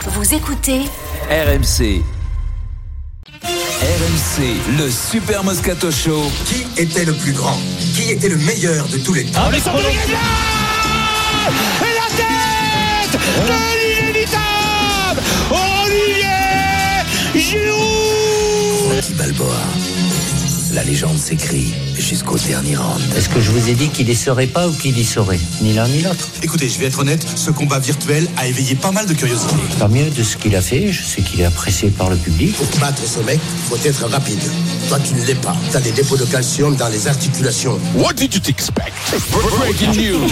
Vous écoutez RMC. RMC, le Super Moscato Show. Qui était le plus grand? Qui était le meilleur de tous les temps? Alessandro Niedla et la tête de l'inévitable Olivier Giroud. Rocky Balboa. La légende s'écrit jusqu'au dernier round. Est-ce que je vous ai dit qu'il y serait pas ou qu'il y serait? Ni l'un ni l'autre. Écoutez, je vais être honnête, ce combat virtuel a éveillé pas mal de curiosité. Tant mieux de ce qu'il a fait, je sais qu'il est apprécié par le public. Pour battre ce mec, faut être rapide. Toi, tu ne l'es pas. T'as des dépôts de calcium dans les articulations. What did you expect? Breaking news.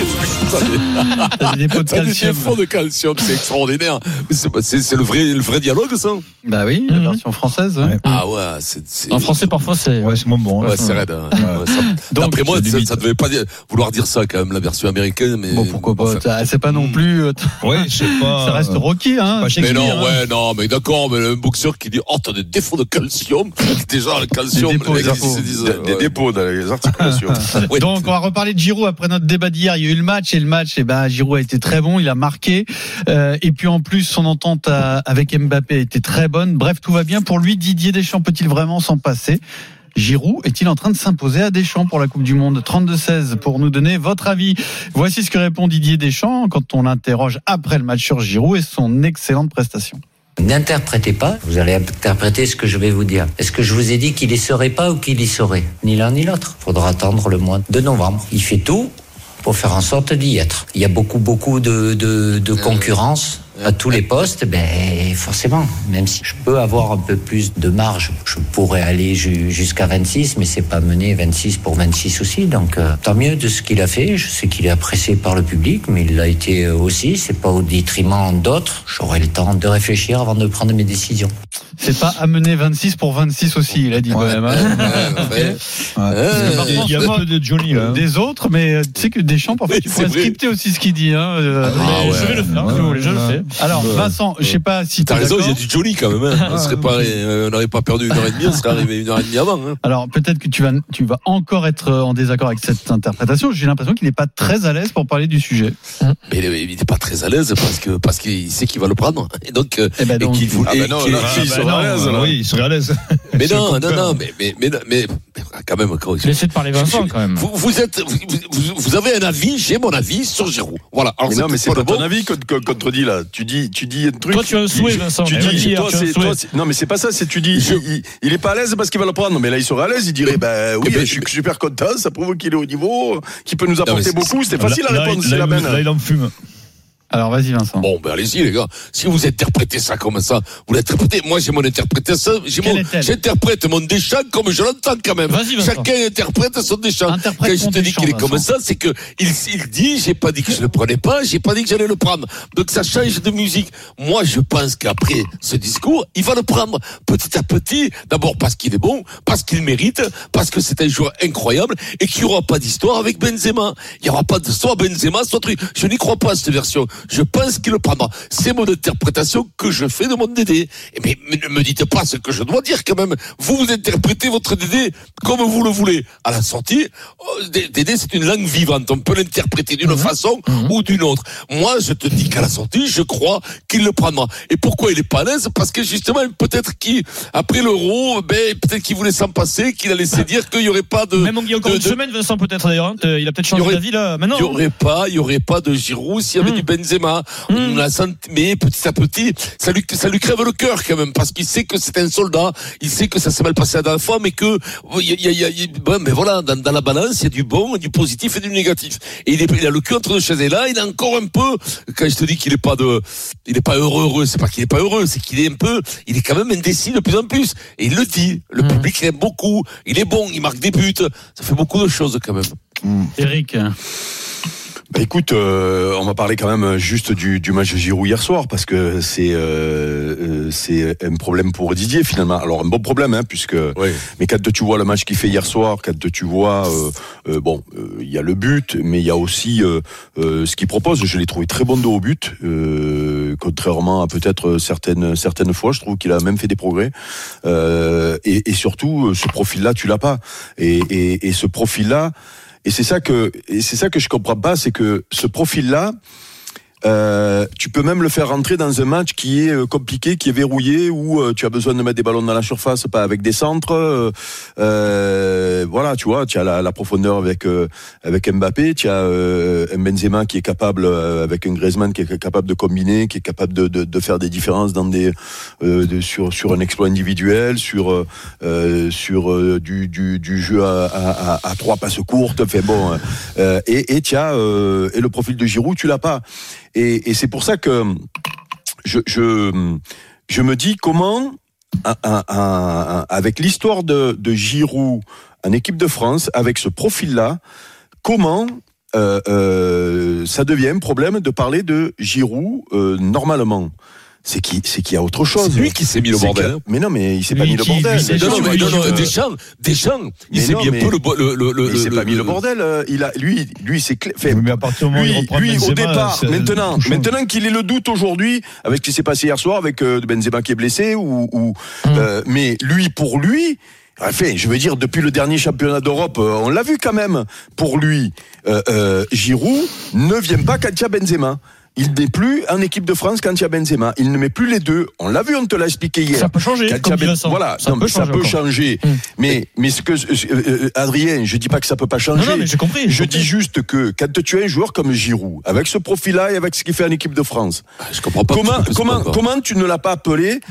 Des dépôts de calcium. Des dépôts de calcium, c'est extraordinaire. C'est le vrai dialogue, ça. Bah oui, la version française. Ouais. Ah ouais, c'est... En français, parfois, c'est moins bon. Ouais, c'est raide. D'après moi, ça devait pas vouloir dire ça, quand même, la version américaine. Mais bon, pourquoi pas? C'est pas non plus. Ouais, je sais pas. Ça reste Rocky, hein. Mais non, mais d'accord, mais le boxeur qui dit, oh, t'as des défauts de calcium. Déjà, le calcium, les mecs, ils se disent. Des dépôts dans les articulations. Ouais. Donc, on va reparler de Giroud après notre débat d'hier. Il y a eu le match, Giroud a été très bon, il a marqué. Et puis, en plus, son entente avec Mbappé a été très bonne. Bref, tout va bien pour lui. Didier Deschamps peut-il vraiment s'en passer? Giroud est-il en train de s'imposer à Deschamps pour la Coupe du Monde? 32-16 pour nous donner votre avis. Voici ce que répond Didier Deschamps quand on l'interroge après le match sur Giroud et son excellente prestation. N'interprétez pas, vous allez interpréter ce que je vais vous dire. Est-ce que je vous ai dit qu'il y serait pas ou qu'il y serait? Ni l'un ni l'autre. Faudra attendre le mois de novembre. Il fait tout pour faire en sorte d'y être. Il y a beaucoup de concurrence à tous les postes, forcément, même si je peux avoir un peu plus de marge, je pourrais aller jusqu'à 26, mais c'est pas mener 26 pour 26 aussi, donc tant mieux de ce qu'il a fait. Je sais qu'il est apprécié par le public, mais il l'a été aussi, c'est pas au détriment d'autres. J'aurai le temps de réfléchir avant de prendre mes décisions. C'est pas amener 26 pour 26 aussi, il a dit quand même. Il y a un peu de Johnny là. Des autres, mais tu sais que Deschamps, parfois, tu pourrais scripter aussi ce qu'il dit. Je vais le faire, je le fais. Alors, Vincent, je sais pas si t'as raison, il y a d'accord. du Johnny quand même. On n'aurait pas perdu 1h30, on serait arrivé 1h30 avant. Alors, peut-être que tu vas encore être en désaccord avec cette interprétation. J'ai l'impression qu'il n'est pas très à l'aise pour parler du sujet. Mais il n'est pas très à l'aise parce qu'il sait qu'il va le prendre. Et donc, qu'il voulait. Il serait à l'aise. Oui, il serait à l'aise. Mais non, mais quand même. Laissez de parler Vincent quand même. Vous avez un avis, j'ai mon avis sur Giroud. Voilà. Alors, mais non, mais c'est pas ton avis qu'on contredit là. Tu dis un truc. Toi, tu as un souhait, Vincent. Non, mais c'est pas ça. C'est tu dis, il est pas à l'aise parce qu'il va le prendre. Mais là, il serait à l'aise. Il dirait, oui, je suis super content. Ça prouve qu'il est au niveau, qu'il peut nous apporter beaucoup. C'était facile à répondre. C'est la même. Là, il en fume. Alors, vas-y, Vincent. Bon, allez-y, les gars. Si vous interprétez ça comme ça, vous l'interprétez. Moi, j'ai mon interprétation. J'interprète mon Deschamps comme je l'entends quand même. Vas-y, Vincent. Chacun interprète son Deschamps. Quand je te dis qu'il est comme ça, c'est que il dit, j'ai pas dit que je le prenais pas, j'ai pas dit que j'allais le prendre. Donc, ça change de musique. Moi, je pense qu'après ce discours, il va le prendre petit à petit. D'abord parce qu'il est bon, parce qu'il mérite, parce que c'est un joueur incroyable et qu'il n'y aura pas d'histoire avec Benzema. Il n'y aura pas de soit Benzema, soit truc. Je n'y crois pas à cette version. Je pense qu'il le prendra. C'est mon interprétation que je fais de mon Dédé. Mais ne me dites pas ce que je dois dire quand même. Vous interprétez votre Dédé comme vous le voulez. À la sortie, Dédé, c'est une langue vivante. On peut l'interpréter d'une façon ou d'une autre. Moi, je te dis qu'à la sortie, je crois qu'il le prendra. Et pourquoi il est pas à l'aise? Parce que justement, peut-être qu'après l'Euro, peut-être qu'il voulait s'en passer, qu'il a laissé dire qu'il y aurait pas de... Même il y a encore une semaine, Vincent, peut-être d'ailleurs. Il a peut-être changé d'avis là, maintenant. Il y aurait pas de Giroud s'il y avait du Benzema. Mais petit à petit, ça lui crève le cœur quand même, parce qu'il sait que c'est un soldat, il sait que ça s'est mal passé la dernière fois, mais que mais voilà, dans la balance, il y a du bon, du positif et du négatif. Et il a le cul entre deux chaises. Et là, il a encore un peu, quand je te dis qu'il est pas heureux, c'est pas qu'il est pas heureux, c'est qu'il est il est quand même indécis de plus en plus. Et il le dit, le public l'aime beaucoup, il est bon, il marque des buts, ça fait beaucoup de choses quand même. Eric. Écoute, on va parler quand même juste du match de Giroud hier soir, parce que c'est un problème pour Didier finalement. Alors un bon problème, puisque mais quand tu vois le match qu'il fait hier soir, quand tu vois il y a le but, mais il y a aussi ce qu'il propose. Je l'ai trouvé très bon de haut but, contrairement à peut-être certaines fois. Je trouve qu'il a même fait des progrès, et surtout ce profil-là, tu l'as pas. Et ce profil-là. Et c'est ça que je comprends pas, c'est que ce profil-là, tu peux même le faire rentrer dans un match qui est compliqué, qui est verrouillé, où tu as besoin de mettre des ballons dans la surface, pas avec des centres. Voilà, tu vois, tu as la profondeur avec Mbappé, tu as un Benzema qui est capable, avec un Griezmann qui est capable de combiner, qui est capable de faire des différences dans sur un exploit individuel, sur du jeu à 3 passes courtes. Enfin bon, et tu as et le profil de Giroud, tu l'as pas. Et c'est pour ça que je me dis comment avec l'histoire de Giroud en équipe de France, avec ce profil-là, comment ça devient un problème de parler de Giroud normalement. C'est qu'il y a autre chose. C'est lui qui s'est mis le bordel. Mais non, mais il s'est pas mis le bordel. Deschamps, il s'est mis un peu il s'est pas mis le bordel. Lui, c'est clair. Mais à partir du moment où il reprend Benzema, au départ, maintenant qu'il ait le doute aujourd'hui, avec ce qui s'est passé hier soir, avec Benzema qui est blessé, mais pour lui. Enfin, je veux dire, depuis le dernier championnat d'Europe, on l'a vu quand même. Pour lui, Giroud ne vient pas quand il y a Benzema. Il n'est plus en équipe de France quand il y a Benzema. Il ne met plus les deux. On l'a vu, on te l'a expliqué hier. Ça peut changer. Voilà, ça peut changer. Mais ce que Adrien, je dis pas que ça peut pas changer. Non, mais j'ai compris. Je dis juste que quand tu as un joueur comme Giroud, avec ce profil-là et avec ce qu'il fait en équipe de France, je comprends pas. Comment tu ne l'as pas appelé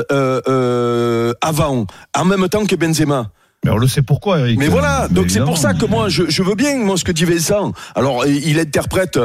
avant, en même temps que Benzema? Mais on le sait pourquoi, Eric. Mais voilà, donc c'est pour ça que moi, je veux bien, ce que dit Vincent. Alors, il interprète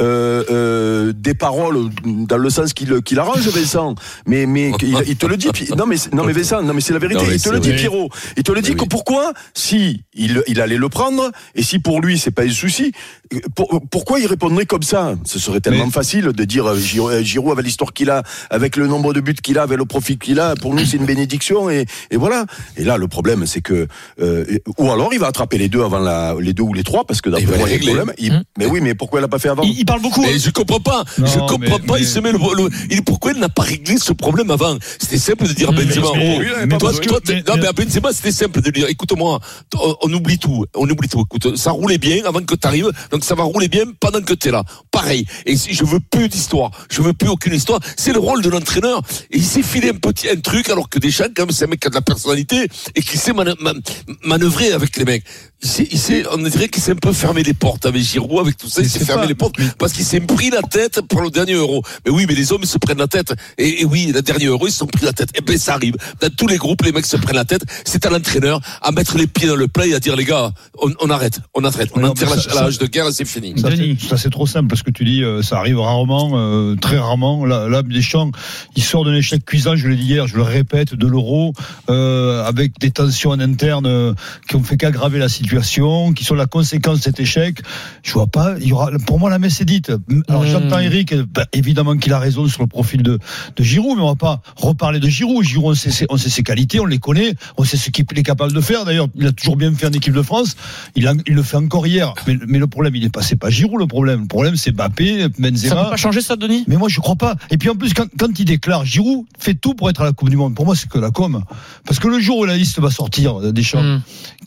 des paroles dans le sens qu'il arrange, Vincent. Mais il te le dit. Non, mais Vincent, c'est la vérité. Il te le dit, Pierrot. Il te le dit que pourquoi, si il allait le prendre, et si pour lui c'est pas un souci, pourquoi il répondrait comme ça? Ce serait tellement facile de dire Giroud, avec l'histoire qu'il a, avec le nombre de buts qu'il a, avec le profil qu'il a, pour nous c'est une bénédiction, et voilà. Et là, le problème, c'est que ou alors il va attraper les deux avant les deux ou les trois, parce que d'après moi il y a un problème. Mais oui, mais pourquoi il l'a pas fait avant? Il parle beaucoup. Mais je comprends pas. Il se met pourquoi il n'a pas réglé ce problème avant? C'était simple de dire à Benzema. Mais à Benzema, c'était simple de dire, écoute-moi, on oublie tout. Écoute, ça roulait bien avant que tu arrives, donc ça va rouler bien pendant que tu es là. Pareil. Et si je veux plus d'histoire, je veux plus aucune histoire. C'est le rôle de l'entraîneur. Et il s'est filé un truc, alors que Deschamps, quand même, c'est un mec qui a de la personnalité et qui sait manœuvrer avec les mecs. On dirait qu'il s'est un peu fermé les portes avec Giroud, avec tout ça. Il s'est fermé les portes parce qu'il s'est pris la tête pour le dernier Euro. Mais oui, mais les hommes se prennent la tête. Et oui, le dernier Euro, ils se sont pris la tête. Et ben, ça arrive. Dans tous les groupes, les mecs se prennent la tête. C'est à l'entraîneur à mettre les pieds dans le plat et à dire, les gars, on arrête. On tire la hache de guerre et c'est fini. Ça, c'est trop simple parce que tu dis, ça arrive rarement, très rarement. Là, Deschamps, il sort d'un échec cuisant, je l'ai dit hier, je le répète, de l'Euro, avec des tensions en interne qui ont fait qu'aggraver la situation, qui sont la conséquence de cet échec. Je vois pas, il y aura, pour moi, la messe est dite. Alors, j'entends Eric, évidemment qu'il a raison sur le profil de Giroud, mais on va pas reparler de Giroud. Giroud, on sait ses qualités, on les connaît, on sait ce qu'il est capable de faire. D'ailleurs, il a toujours bien fait en équipe de France. Il le fait encore hier. Mais le problème, c'est pas Giroud le problème. Le problème, c'est Mbappé, Benzema. Ça peut pas changer ça, Denis? Mais moi, je crois pas. Et puis, en plus, quand il déclare, Giroud fait tout pour être à la Coupe du Monde. Pour moi, c'est que la com. Parce que le jour où la liste va sortir, Deschamps,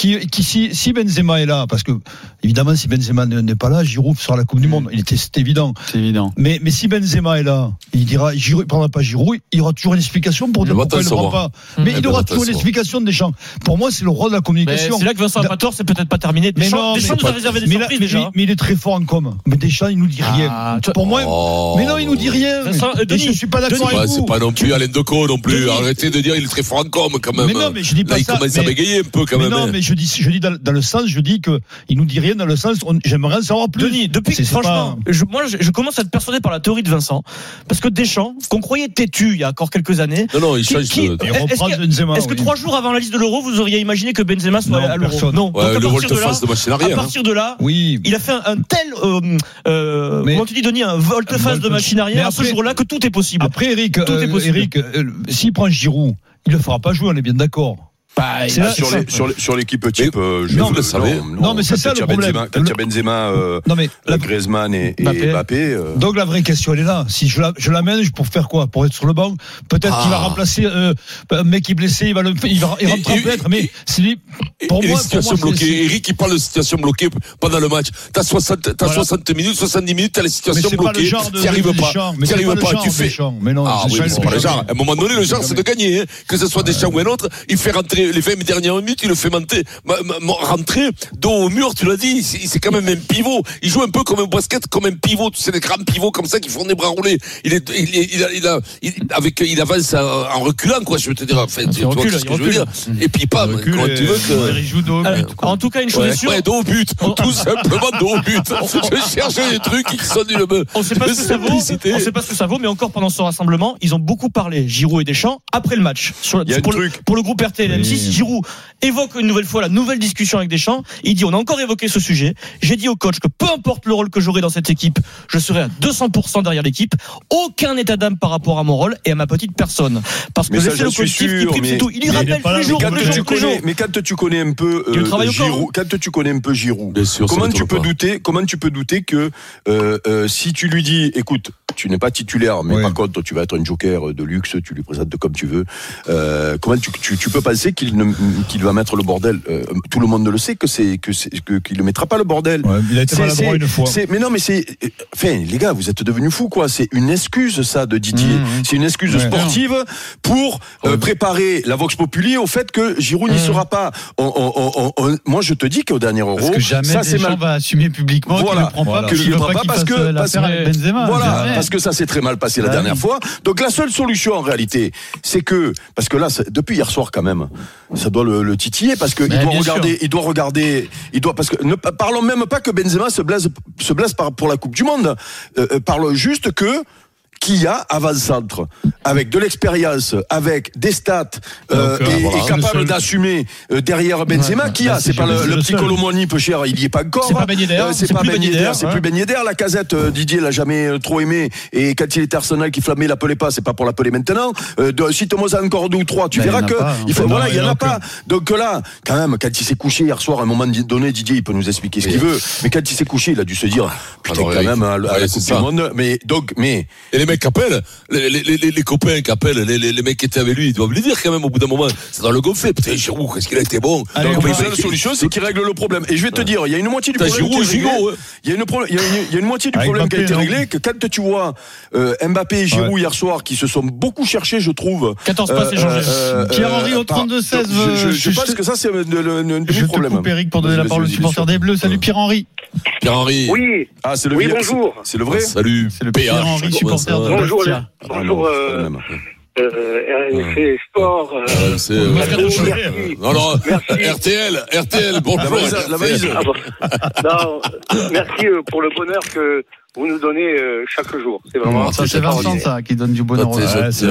si Benzema est là, parce que, évidemment, si Benzema n'est pas là, Giroud sera à la Coupe du Monde. C'est évident. C'est évident. Mais si Benzema est là, il dira, Giroud, il prendra pas Giroud, il y aura toujours une explication pour dire pourquoi il ne prend pas. Mais il aura toujours une explication de Deschamps. Pour moi, c'est le rôle de la communication. C'est là que Vincent a pas tort, c'est peut-être pas terminé. Deschamps nous a réservé des surprises déjà. Mais il est très fort en com. Mais Deschamps, il nous dit rien. Pour moi, mais non, il nous dit rien. Denis, je suis pas d'accord avec vous. C'est pas non plus Alain Decaux non plus. Arrêtez de dire il est très fort en com quand même. Mais non, mais je dis pas ça. Il commence à bégayer un peu quand même. Non, mais je dis dans le sens, je dis que il nous dit rien dans le sens, j'aimerais en savoir plus. Denis, franchement, je commence à être persuadé par la théorie de Vincent, parce que Deschamps, qu'on croyait têtu il y a encore quelques années. Non, il change. Est-ce que 3 jours avant la liste de l'Euro, vous auriez imaginé que Benzema soit à l'Euro? Non. Le volte-face de machine arrière. À partir de là, il a fait un tel, comment tu dis, Denis, un volte-face de machine arrière à ce jour-là que tout est possible. Après, Eric, s'il prend Giroud, il le fera pas jouer, on est bien d'accord. Sur l'équipe type, non, mais c'est ça le problème. Quand il y a Benzema, Griezmann et Mbappé. Donc la vraie question elle est là. Si je l'amène, pour faire quoi? Pour être sur le banc? Peut-être qu'il va remplacer un mec qui est blessé, il rentrera peut-être. Mais pour moi, situation bloquée. Eric, il parle de situation bloquée pendant le match. T'as 60 minutes, 70 minutes, t'as la situation bloquée. T'y arrives pas. Tu fais. Mais non, c'est pas le genre. À un moment donné, le genre, c'est de gagner. Que ce soit Deschamps ou un autre, il fait rentrer les 20 dernières minutes, il le fait rentrer dos au mur, tu l'as dit, c'est quand même un pivot. Il joue un peu comme un basket, comme un pivot, tu sais, des grands pivots comme ça qui font des bras roulés. Il avance en reculant, quoi, je veux te dire. Enfin, tu vois ce que je veux dire. Et puis pas, quand tu veux que. Il joue dos au but. En tout cas, une chose est sûre. Ouais, dos au but. Tout simplement dos au but. Je cherchais des trucs qui sonnent une meuf. On sait pas ce que ça vaut, mais encore pendant ce rassemblement, ils ont beaucoup parlé, Giroud et Deschamps, après le match. Pour le groupe RTL M6, Giroud évoque une nouvelle fois la nouvelle discussion avec Deschamps. Il dit, on a encore évoqué ce sujet. J'ai dit au coach que peu importe le rôle que j'aurai dans cette équipe, je serai à 200% derrière l'équipe. Aucun état d'âme par rapport à mon rôle et à ma petite personne. Parce que c'est le collectif qui prime, c'est tout. Il y rappelle tous les jours. Mais quand tu connais un peu Giroud, comment tu peux douter que si tu lui dis, écoute, tu n'es pas titulaire, mais par contre, tu vas être un joker de luxe, tu lui présentes comme tu veux. Comment tu peux penser qu'il va mettre le bordel? Tout le monde le sait qu'il ne mettra pas le bordel. Ouais, il a été maladroit une fois. Mais non, mais les gars, vous êtes devenus fous, quoi. C'est une excuse, ça, de Didier. C'est une excuse sportive pour préparer la Vox Populi au fait que Giroud n'y sera pas. Moi, je te dis qu'au dernier Euro, parce que jamais Deschamps va assumer publiquement qu'il ne prend pas, qu'il ne prend pas parce que Benzema. Voilà, parce que ça s'est très mal passé la dernière fois. Donc la seule solution en réalité, c'est que, parce que là, depuis hier soir quand même, ça doit le titiller, parce que il doit regarder, parce que parlons même pas que Benzema se blesse pour la Coupe du Monde. Parlons juste que qui a avant-centre, avec de l'expérience, avec des stats, et capable d'assumer derrière Benzema, qui a, c'est pas le petit Colomoni peu cher, il y est pas encore. C'est pas Ben Yedder, c'est plus Ben Yedder. La Casette, Didier l'a jamais trop aimé, et quand il était Arsenal qui flammait, il l'appelait pas, c'est pas pour l'appeler maintenant. Si Thomas a encore 2 ou 3, tu verras que il faut, il y en a pas. Donc là, quand même, quand il s'est couché hier soir, à un moment donné, Didier, il peut nous expliquer ce qu'il veut, mais quand il s'est couché, il a dû se dire, putain, quand même, à la Coupe du Monde, mais. Et les mecs appellent, les copains qui appellent, les mecs qui étaient avec lui, ils doivent lui dire quand même au bout d'un moment, ça doit le gonfler. Putain, Giroud, qu'est-ce qu'il a été bon. Donc la seule solution, c'est qu'il règle le problème. Et je vais te dire, il y a une moitié du problème qui est réglé. Il y a une moitié du problème qui a été réglé, que quand tu vois Mbappé et Giroud hier soir, qui se sont beaucoup cherchés, je trouve. 14 passes échangées. Pierre-Henri au 32-16. Je pense que ça, c'est un demi-problème. Je te coupe, Eric, pour donner la parole au supporter des Bleus. Salut Pierre-Henri. Pierre-Henri. Oui. Ah, c'est le bonjour. C'est le vrai. Salut. C'est le Pierre-Henri, supporter de Bastia. Bonjour. RMC Sport. Non, RTL, bonjour. La valise. Non, merci pour le bonheur que vous nous donnez chaque jour. C'est vraiment. Ça, c'est Vincent, ça, qui donne du bonheur. C'est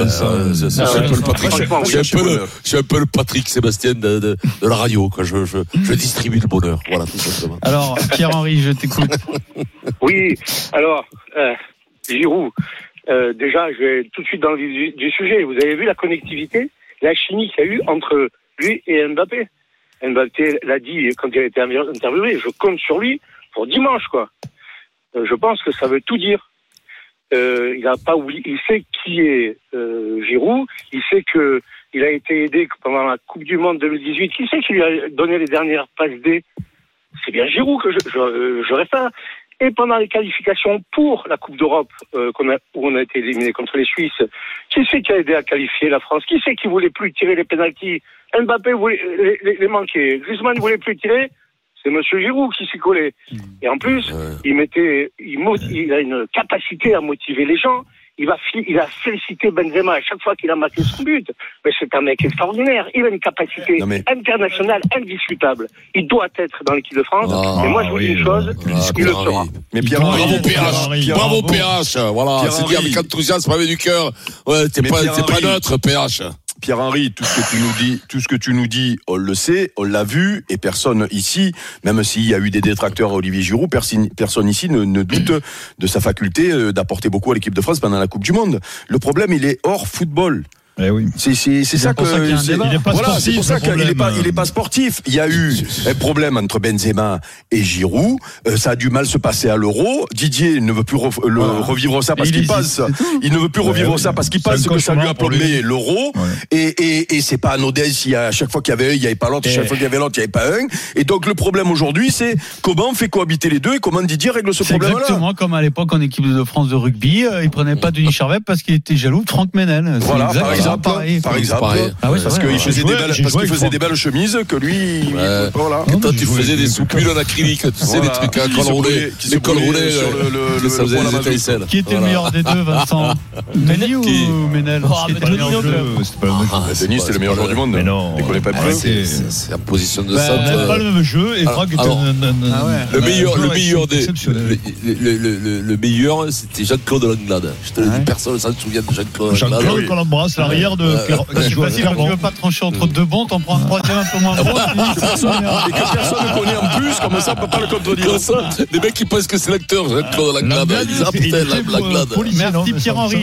un peu le Patrick Sébastien de la radio, quand je distribue le bonheur. Voilà, tout simplement. Alors, Pierre-Henri, je t'écoute. Oui, alors, Giroud. Déjà, je vais tout de suite dans le vif du sujet. Vous avez vu la connectivité, la chimie qu'il y a eu entre lui et Mbappé. Mbappé l'a dit quand il a été interviewé, je compte sur lui pour dimanche, quoi. Je pense que ça veut tout dire. Il a pas oublié, il sait qui est Giroud, il sait que il a été aidé pendant la Coupe du Monde 2018. Qui sait qui lui a donné les dernières passes D? C'est bien Giroud que je réfère. Et pendant les qualifications pour la Coupe d'Europe, où on a été éliminé contre les Suisses, qui c'est qui a aidé à qualifier la France? Qui c'est qui voulait plus tirer les pénaltys? Mbappé voulait les manquer. Griezmann ne voulait plus tirer. C'est Monsieur Giroud qui s'y collait. Et en plus, il a une capacité à motiver les gens. Il a félicité Benzema à chaque fois qu'il a marqué son but. Mais c'est un mec extraordinaire. Il a une capacité internationale indiscutable. Il doit être dans l'équipe de France. Et moi, je vous dis une chose, il le sera. Mais bravo PH. Voilà, c'est dit avec enthousiasme, avec du cœur. Ouais, t'es pas neutre, PH. Pierre-Henri, tout ce que tu nous dis, on le sait, on l'a vu, et personne ici, même s'il y a eu des détracteurs à Olivier Giroud, personne ici ne doute de sa faculté d'apporter beaucoup à l'équipe de France pendant la Coupe du Monde. Le problème, il est hors football. oui. C'est ça que voilà, c'est pour ça qu'il est pas sportif. Il y a eu un problème entre Benzema et Giroud. Ça a du mal se passer à l'Euro. Didier ne veut plus revivre ça parce qu'il passe. Il ne veut plus revivre ça parce qu'il pense que ça lui a plombé l'Euro. Et c'est pas anodin si à chaque fois qu'il y avait un, il y avait pas l'autre. Chaque fois qu'il y avait l'autre, il y avait pas un. Et donc le problème aujourd'hui, c'est comment on fait cohabiter les deux et comment Didier règle ce problème-là. Exactement comme à l'époque en équipe de France de rugby, il prenait pas Denis Charvet parce qu'il était jaloux de Franck Ménel. Voilà, par exemple. Parce qu'il faisait des belles chemises que lui. Voilà. Et toi, tu faisais des soupules en acrylique, tu sais, des trucs à col roulé, les cols roulés, ça faisait des étincelles. Qui était le meilleur des deux, Vincent? Denis ou Ménel? Denis, c'était le meilleur joueur du monde. Mais non. Il connaît pas plus. C'est en position de centre. Pas le même jeu. Et Franck était le meilleur, c'était Jean-Claude Langlade. Je te le dis, personne ne s'en souvient de Jean-Claude Langlade. Jean-Claude qu'on embrasse, l'arrière de Pierre. C'est facile, quand tu veux pas trancher entre deux bons, t'en prends un troisième un peu moins bon. Et que personne ne connaît en plus, comme ça, on peut pas le contredire. Les mecs qui pensent que c'est l'acteur Jean-Claude Langlade. Ils disent, ah putain, Langlade. Merci Pierre-Henri.